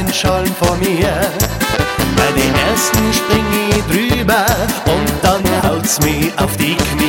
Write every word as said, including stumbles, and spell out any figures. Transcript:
ein Schollen vor mir. Bei den ersten spring ich drüber und dann haut's mich auf die Knie.